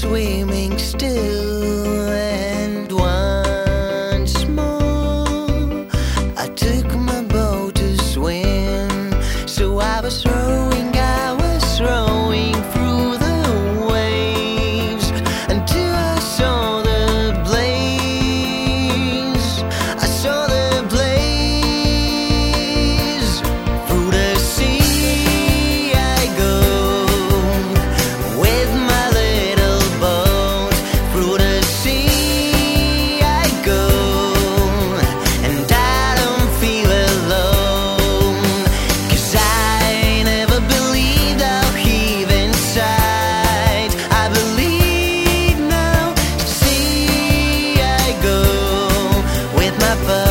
swimming still, and once more I took my boat to swim. So I was rowing through the waves until I saw the blaze. I saw the blaze. Through the sea I go with my little boat. Through the sea I go, and I don't feel alone, 'cause I never believed I'll heave inside. I believe now. See I go with my boat.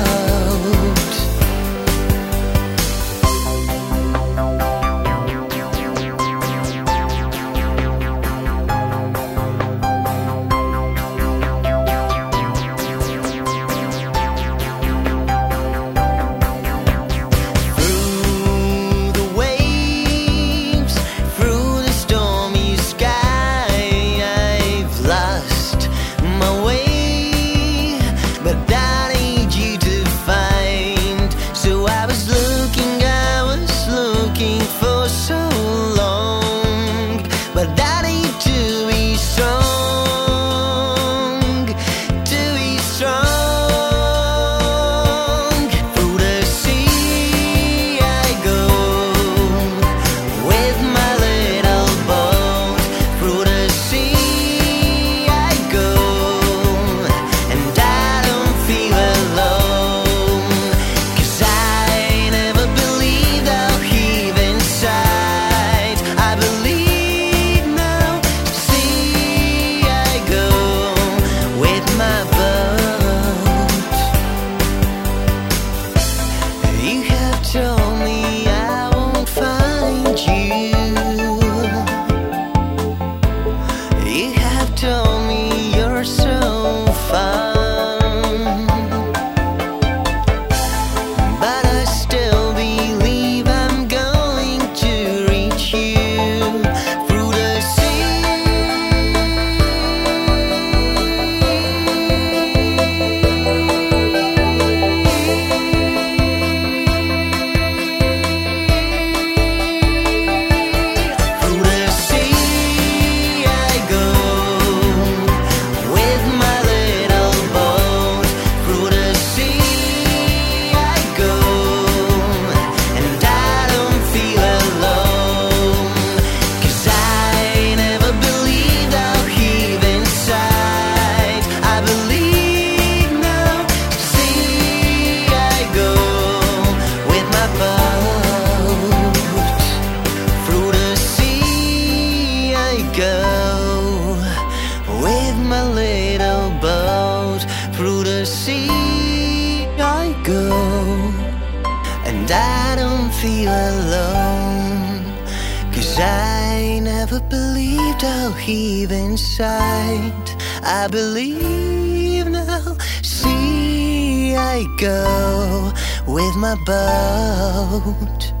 Through the waves, through the stormy sky, I've lost my way, but I need you to find. So I was looking for so long, but I need to be strong, to be strong. Through the sea I go with my little boat. Through the sea I go, and I don't feel alone, 'cause I never believed I'll heave inside. I believe now. See I go with my boat. You have told me I won't find you. You have told me you're so fun, but I still believe I'm going to reach you through the Through the sea I go with my little boat. Through the sea I go, and I don't feel alone, 'cause I never believed I'll heave inside. I believe now. See I go with my boat. Through the sea I go with my little boat. Through the sea I go, and I don't feel alone, 'cause I never believed I'll heave inside. I believe now. See I go with my boat.